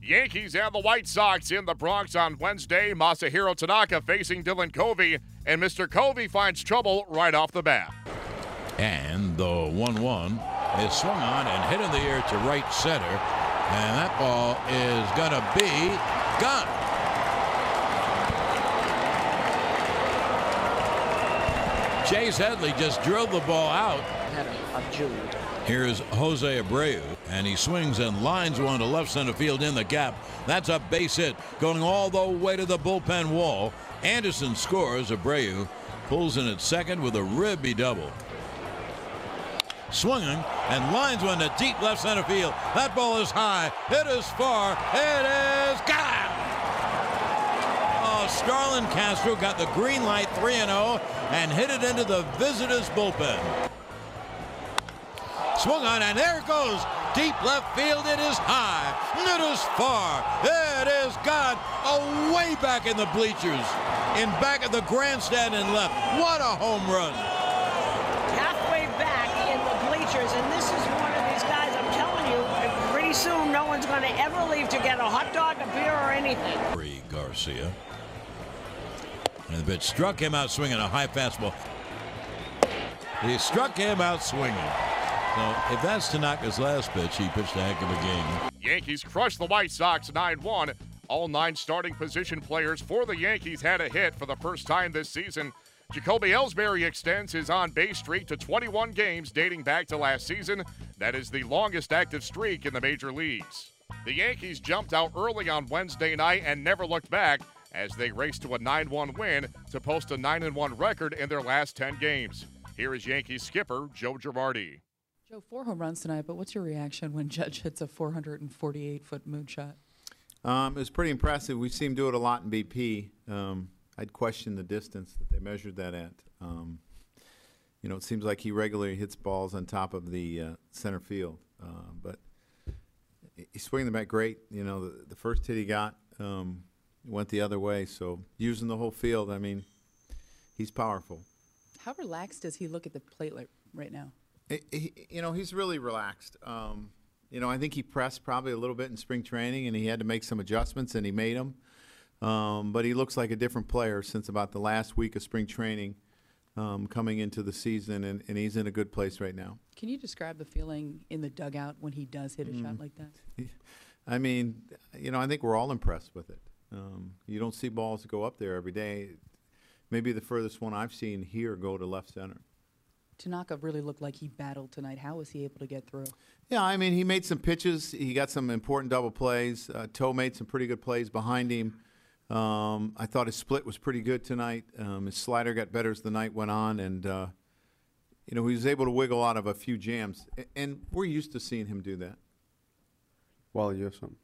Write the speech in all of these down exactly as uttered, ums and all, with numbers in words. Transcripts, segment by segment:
Yankees and the White Sox in the Bronx on Wednesday. Masahiro Tanaka facing Dylan Covey, and Mister Covey finds trouble right off the bat. And the one one is swung on and hit in the air to right center, and that ball is going to be gone. Chase Headley just drilled the ball out. Here's Jose Abreu, and he swings and lines one to left center field in the gap. That's a base hit going all the way to the bullpen wall. Anderson scores. Abreu pulls in at second with a ribby double. Swinging and lines one to deep left center field. That ball is high. It is far. It is gone. Oh, Starlin Castro got the green light, three and oh, and hit it into the visitors' bullpen. Swung on, and there it goes. Deep left field. It is high. It is far. It is gone. Away back in the bleachers. In back of the grandstand and left. What a home run. Halfway back in the bleachers, and this is one of these guys, I'm telling you, pretty soon no one's going to ever leave to get a hot dog, a beer, or anything. Garcia. And the pitch struck him out swinging a high fastball. He struck him out swinging. So if that's Tanaka's last pitch, he pitched a heck of a game. Yankees crushed the White Sox nine one. All nine starting position players for the Yankees had a hit for the first time this season. Jacoby Ellsbury extends his on-base streak to twenty-one games dating back to last season. That is the longest active streak in the major leagues. The Yankees jumped out early on Wednesday night and never looked back as they raced to a nine one win to post a nine and one record in their last ten games. Here is Yankees skipper Joe Girardi. Joe, four home runs tonight, but what's your reaction when Judge hits a four hundred forty-eight foot moonshot? Um, it was pretty impressive. We've seen him do it a lot in B P. Um, I'd question the distance that they measured that at. Um, you know, it seems like he regularly hits balls on top of the uh, center field. Uh, but he's swinging the bat great. You know, the, the first hit he got um, went the other way. So using the whole field, I mean, he's powerful. How relaxed does he look at the plate like right now? He, he, you know, he's really relaxed. Um, you know, I think he pressed probably a little bit in spring training, and he had to make some adjustments, and he made them. Um, but he looks like a different player since about the last week of spring training um, coming into the season, and, and he's in a good place right now. Can you describe the feeling in the dugout when he does hit a mm. shot like that? I mean, you know, I think we're all impressed with it. Um, you don't see balls go up there every day. Maybe the furthest one I've seen here go to left center. Tanaka really looked like he battled tonight. How was he able to get through? Yeah, I mean, he made some pitches. He got some important double plays. Uh, Toe made some pretty good plays behind him. Um, I thought his split was pretty good tonight. Um, his slider got better as the night went on, and uh, you know, he was able to wiggle out of a few jams. A- and we're used to seeing him do that. Wally, you have something?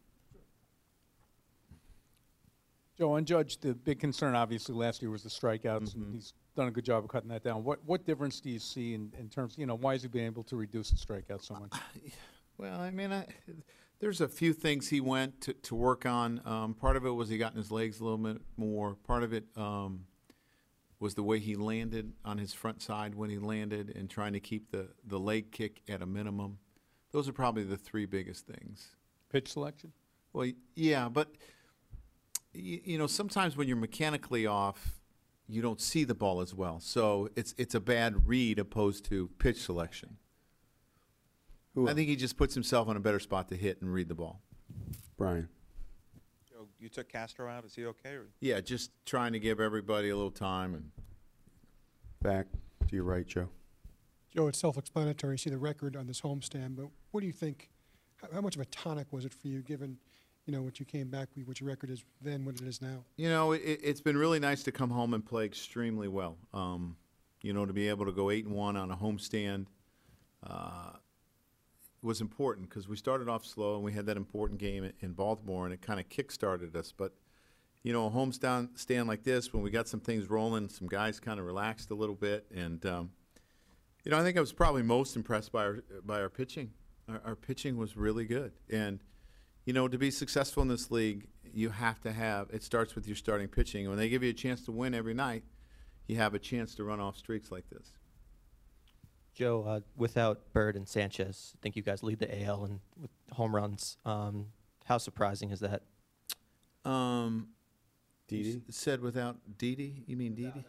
Joe, on Judge, the big concern obviously last year was the strikeouts, mm-hmm. and he's done a good job of cutting that down. What what difference do you see in, in terms, you know, why has he been able to reduce the strikeouts so much? Well, I mean, I, there's a few things he went to, to work on. Um, part of it was he got in his legs a little bit more. Part of it um, was the way he landed on his front side when he landed and trying to keep the, the leg kick at a minimum. Those are probably the three biggest things. Pitch selection? Well, yeah, but, you, you know, sometimes when you're mechanically off, you don't see the ball as well. So it's it's a bad read opposed to pitch selection. Who I think he just puts himself in a better spot to hit and read the ball. Brian. Joe, you took Castro out. Is he okay? Or? Yeah, just trying to give everybody a little time. And back to your right, Joe. Joe, it's self-explanatory. You see the record on this homestand, but what do you think, how, how much of a tonic was it for you given, you know, what you came back with, what your record is then, what it is now? You know, it, it's been really nice to come home and play extremely well. Um, you know, to be able to go eight and one on a homestand uh, was important because we started off slow and we had that important game in Baltimore, and it kind of kick-started us. But, you know, a homestand stand like this, when we got some things rolling, some guys kind of relaxed a little bit, and um, you know, I think I was probably most impressed by our by our pitching. Our, our pitching was really good, and you know, to be successful in this league, you have to have, it starts with your starting pitching. When they give you a chance to win every night, you have a chance to run off streaks like this. Joe, uh, without Bird and Sanchez, I think you guys lead the A L in with home runs. Um, How surprising is that? Um, Didi? s- said without Didi? You mean Didi?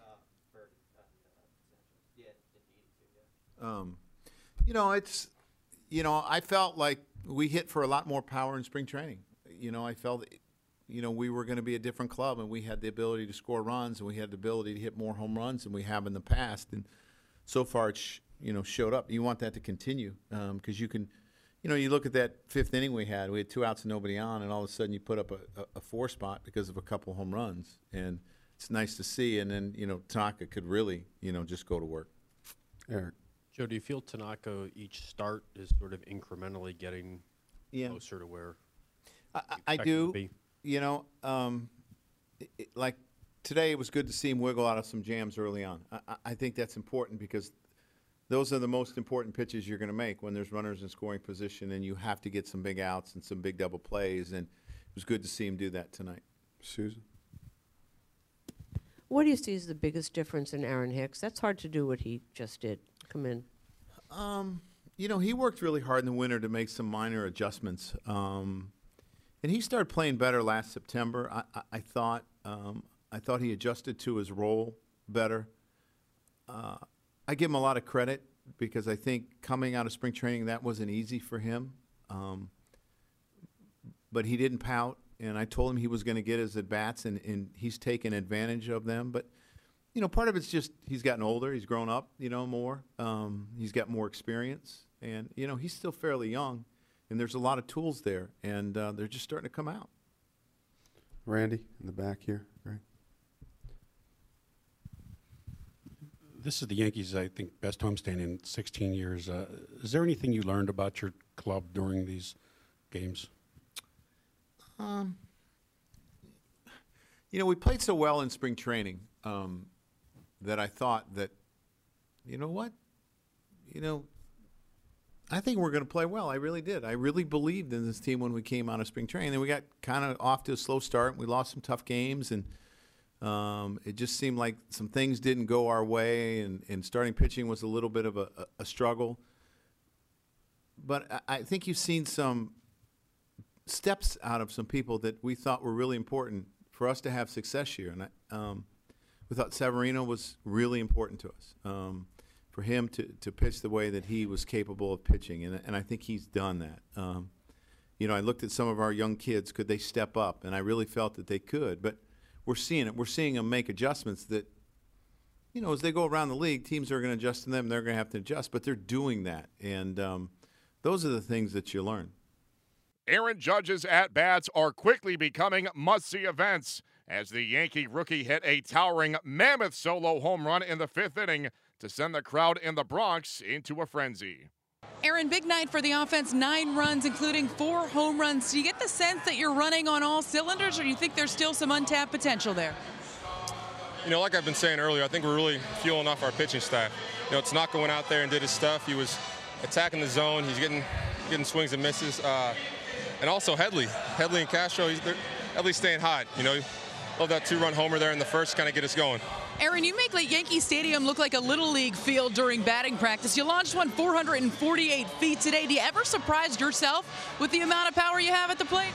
Um, you know, it's, you know, I felt like we hit for a lot more power in spring training. You know, I felt, you know, we were going to be a different club, and we had the ability to score runs, and we had the ability to hit more home runs than we have in the past. And so far, it's, sh- you know, showed up. You want that to continue because you can, you know, you look at that fifth inning we had. We had two outs and nobody on, and all of a sudden you put up a, a, a four spot because of a couple home runs. And it's nice to see. And then, you know, Tanaka could really, you know, just go to work. Eric. Joe, do you feel Tanaka each start is sort of incrementally getting Yeah. closer to where I, you I expect him do. to be? You know, um, it, it- like today, it was good to see him wiggle out of some jams early on. I, I- I think that's important because those are the most important pitches you're going to make when there's runners in scoring position, and you have to get some big outs and some big double plays. And it was good to see him do that tonight. Susan? What do you see as the biggest difference in Aaron Hicks? That's hard to do what he just did. Come in. Um, you know, he worked really hard in the winter to make some minor adjustments. Um, and he started playing better last September. I, I, I thought um, I thought he adjusted to his role better. Uh, I give him a lot of credit because I think coming out of spring training, that wasn't easy for him. Um, but he didn't pout, and I told him he was going to get his at-bats, and, and he's taken advantage of them. But you know, part of it's just he's gotten older, he's grown up, you know, more. Um, he's got more experience, and you know, he's still fairly young, and there's a lot of tools there, and uh, they're just starting to come out. Randy, in the back here. Right. This is the Yankees, I think, best homestand in sixteen years. Uh, is there anything you learned about your club during these games? Um, you know, we played so well in spring training um, that I thought that, you know what, you know, I think we're going to play well. I really did. I really believed in this team when we came out of spring training. And we got kind of off to a slow start. We lost some tough games, and um, it just seemed like some things didn't go our way, and, and starting pitching was a little bit of a, a struggle. But I, I think you've seen some steps out of some people that we thought were really important for us to have success here. And I, um, we thought Severino was really important to us, um, for him to, to pitch the way that he was capable of pitching. And, and I think he's done that. Um, you know, I looked at some of our young kids. Could they step up? And I really felt that they could. But we're seeing it. We're seeing them make adjustments that, you know, as they go around the league, teams are going to adjust to them. They're going to have to adjust. But they're doing that. And um, those are the things that you learn. Aaron Judge's at-bats are quickly becoming must-see events as the Yankee rookie hit a towering mammoth solo home run in the fifth inning to send the crowd in the Bronx into a frenzy. Aaron, big night for the offense, nine runs, including four home runs. Do you get the sense that you're running on all cylinders, or do you think there's still some untapped potential there? You know, like I've been saying earlier, I think we're really fueling off our pitching staff. You know, Tanaka went out there and did his stuff. He was attacking the zone. He's getting getting swings and misses. Uh, and also Headley. Headley and Castro, he's, Headley's staying hot. You know, love that two-run homer there in the first, kind of get us going. Aaron, you make like Yankee Stadium look like a Little League field during batting practice. You launched one four hundred forty-eight feet today. Do you ever surprise yourself with the amount of power you have at the plate?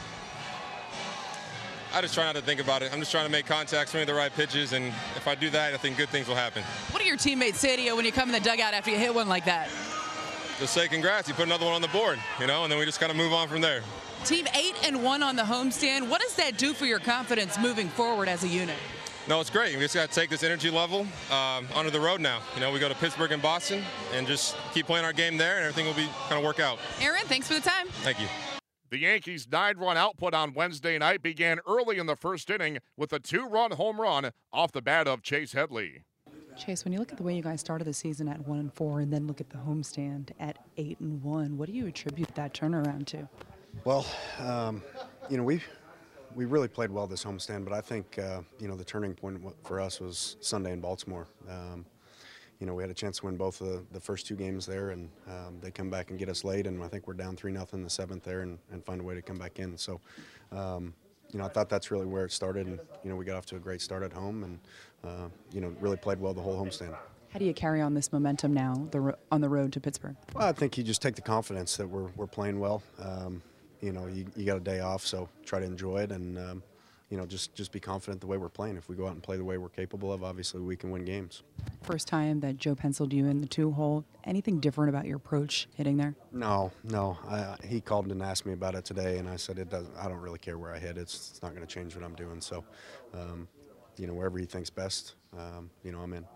I just try not to think about it. I'm just trying to make contact, swing the right pitches, and if I do that, I think good things will happen. What do your teammates say to you when you come in the dugout after you hit one like that? Just say congrats, you put another one on the board, you know, and then we just kind of move on from there. Team eight and one on the homestand. What does that do for your confidence moving forward as a unit? No, it's great. We just got to take this energy level um, onto the road now. You know, we go to Pittsburgh and Boston and just keep playing our game there, and everything will be kind of work out. Aaron, thanks for the time. Thank you. The Yankees' nine-run output on Wednesday night began early in the first inning with a two-run home run off the bat of Chase Headley. Chase, when you look at the way you guys started the season at one and four, and then look at the homestand at eight and one, what do you attribute that turnaround to? Well, um, you know, we we really played well this homestand, but I think uh, you know the turning point for us was Sunday in Baltimore. Um, you know, we had a chance to win both of the, the first two games there, and um, they come back and get us late, and I think we're down three nothing in the seventh there, and, and find a way to come back in. So, um, you know, I thought that's really where it started, and you know, we got off to a great start at home, and uh, you know, really played well the whole homestand. How do you carry on this momentum now the, on the road to Pittsburgh? Well, I think you just take the confidence that we're we're playing well. Um, you know, you, you got a day off, so try to enjoy it and, um, you know, just, just be confident the way we're playing. If we go out and play the way we're capable of, obviously we can win games. First time that Joe penciled you in the two hole. Anything different about your approach hitting there? No, no. I, he called and asked me about it today, and I said it doesn't. I don't really care where I hit. It's, it's not going to change what I'm doing. So, um, you know, wherever he thinks best, um, you know, I'm in.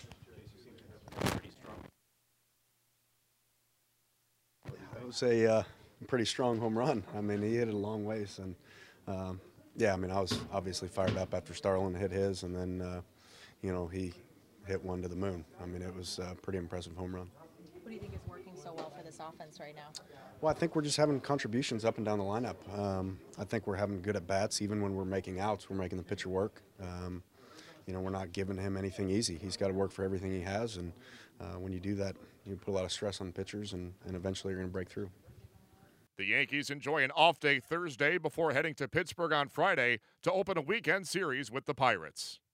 It was a uh, pretty strong home run. I mean, he hit it a long ways, and um, yeah, I mean, I was obviously fired up after Starlin hit his, and then, uh, you know, he hit one to the moon. I mean, it was a pretty impressive home run. What do you think is working so well for this offense right now? Well, I think we're just having contributions up and down the lineup. Um, I think we're having good at bats, even when we're making outs. We're making the pitcher work. Um, you know, we're not giving him anything easy. He's got to work for everything he has, and uh, when you do that, you put a lot of stress on pitchers, and, and eventually you're going to break through. The Yankees enjoy an off day Thursday before heading to Pittsburgh on Friday to open a weekend series with the Pirates.